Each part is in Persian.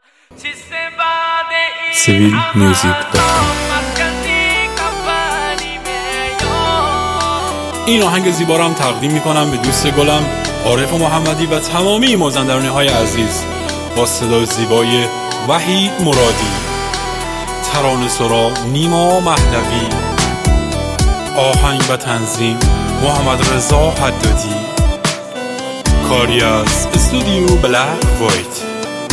civilmusic.com. این آهنگ زیبا رو هم تقدیم میکنم به دوست گلم عارف محمدی و تمامی مازندرانی های عزیز با صدای زیبای وحید مرادی، ترانه سرا نیما مهدوی، آهنگ و تنظیم محمد رضا حدادی، کاری از استودیو بلک وایت.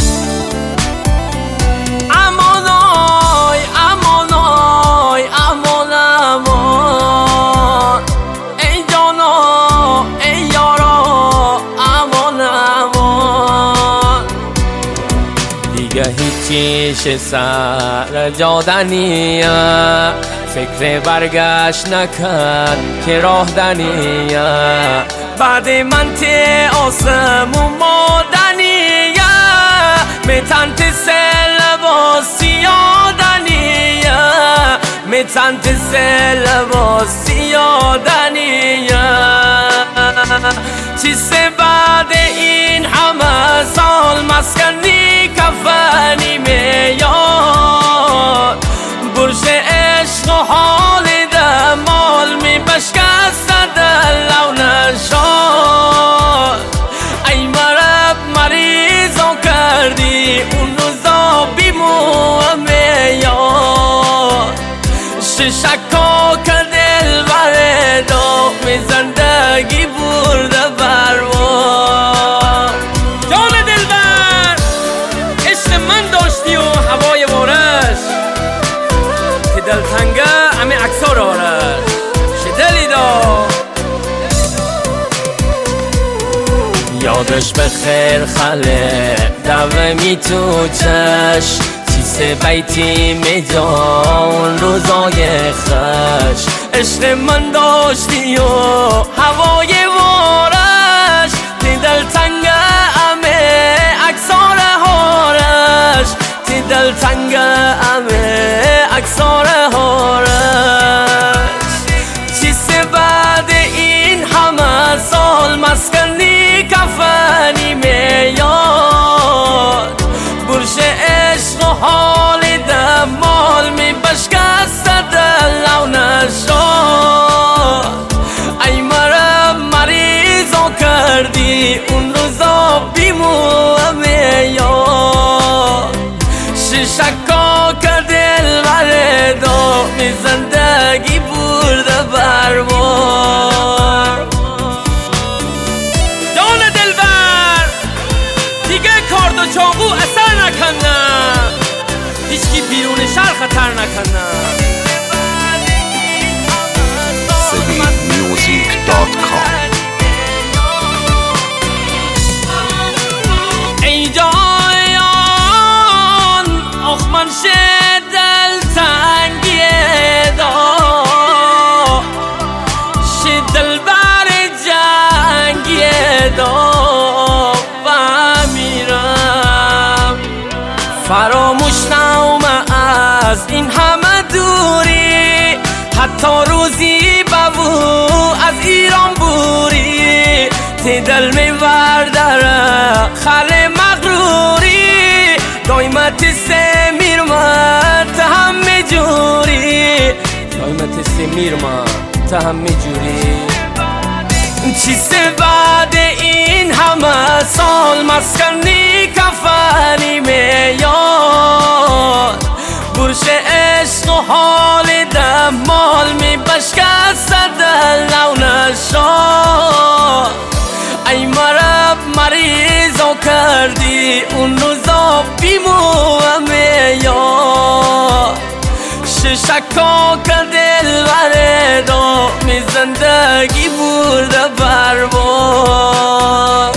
هیچیش سر جادنیه، فکر برگشت نکرد که راه دنیه، بعد من تی آسمون مادنیه، میتن تی سل با سیادنیه، میتن تی سل با سیادنیه. چیسته بعد این همه سال مسکنی کفنی میاد، برش عشق و حال دمال می بشکست دلو نشاد. ای مرب مریضا کردی اون روزا بیمو میاد، ششکا که دل بردا می زندگی برده بروار. جان دلبر عشق من داشتی و هوای بارش، که دلتنگه همه عکسا رارش چه دلی دا. یادش بخیر خاله دوه می تو چش، چیسه بیتی می جان روزای خش. عشق من داشتی و هوای بارش، تی دلتنگه همه اکسار هارش، تی دلتنگه همه اکسار هارش. چیسه بعد این همه سال مسکنی کفنی میاد، برش عشق و حال دمال می بشکست دلو نشاد. ای مرب مریضا کردی اون روزا بیمو میاد، ششکا که دل بردا می زندگی برده بروار. جان دلبر دیگه کارد و چاقو اثر نکنه، هیچکی بیرون شهر خطر نکنه. civilmusic.com. ای جایان آخ من دل تنگیه دا، دل بر جنگیه دا و میرم. فراموش نومه از این همه دوری، حتی روزی ببو از ایران بوری، تی دل میوردره خل مغروری، دایمت سه میرمت همه جوری، دایمت سه میرمت همه جوری. چیسته بعد این همه سال مسکنی کفنی میاد، برش عشق و حال دمال می بشکست دلو نشاد. ای مرب مریضا کردی اون روزا بیمو میاد، ششکا که دل بردا می زندگی برده بروار.